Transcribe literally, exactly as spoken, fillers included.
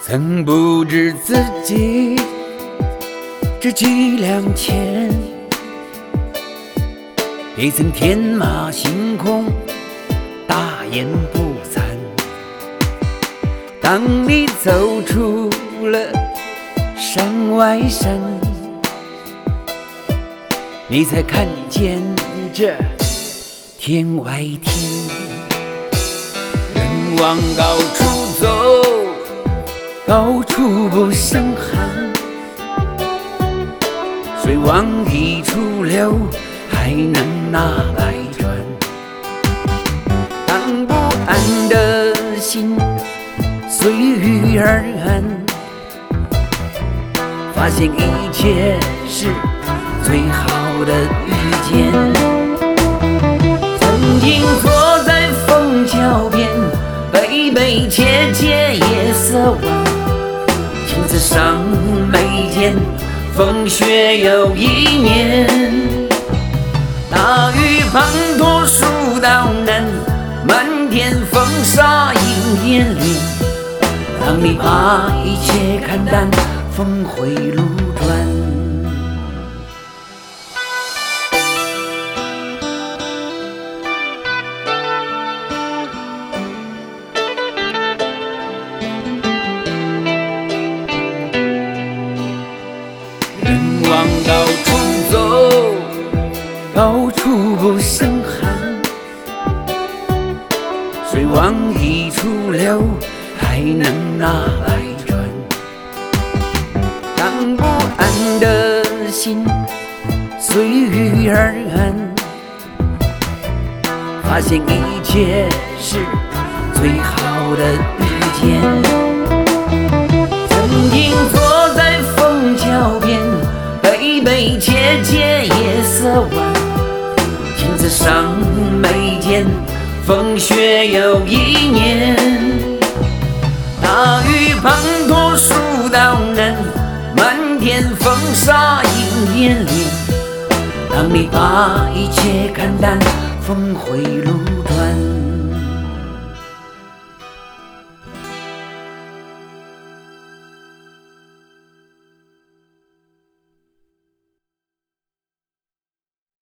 曾不知自己值几两钱，也曾天马行空，大言不惭。当你走出了山外山，你才看见这天外天。人往高处走，高处不胜寒，水往低处流，还能哪百转。当不安的心随遇而安，发现一切是最好的遇见。曾经坐在枫桥边，悲悲切切夜色晚，镜子上眉间风雪又一年。大雨滂沱树道难，漫天风沙映眼帘。当你把一切看淡，峰回路转。人往高处走，高处不胜寒，水往低处流，还能哪百转。当不安的心随遇而安，发现一切是最好的遇见。曾经坐在枫桥边，悲悲切切夜色晚，镜子上眉间风雪又一年。大雨滂沱树道难，漫天风沙映眼帘。当你把一切看淡，峰回路